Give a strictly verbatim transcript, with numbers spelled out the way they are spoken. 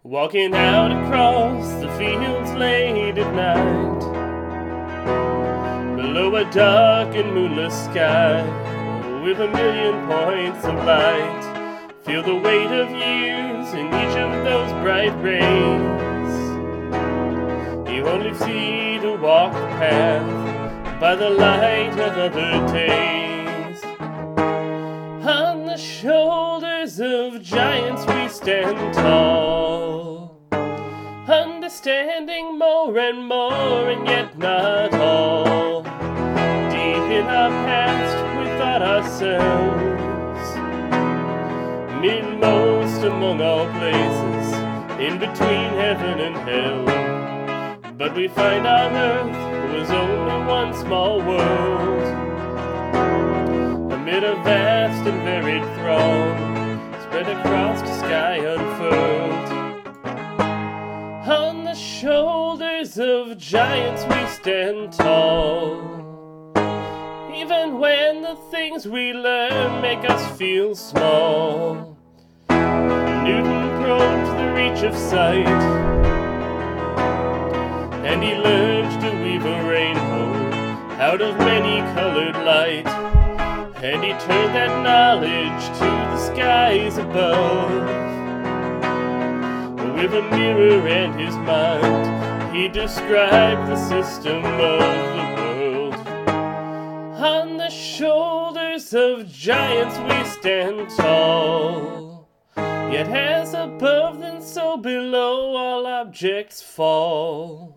Walking out across the fields late at night, below a dark and moonless sky, with a million points of light. Feel the weight of years in each of those bright rays. You only see to walk the path by the light of other days. On the shoulders of giants we stand tall, understanding more and more, and yet not all. Deep in our past we thought ourselves midmost among all places, in between heaven and hell. But we find our earth was only one small world, amid a vast and varied throng, spread across the sky unfurled. On the shoulders of giants we stand tall, even when the things we learn make us feel small. Newton probed the reach of sight, and he learned to weave a rainbow out of many colored light. And he turned that knowledge to the skies above. With a mirror and his mind, he described the system of the world. On the shoulders of giants we stand tall, yet as above then so below all objects fall.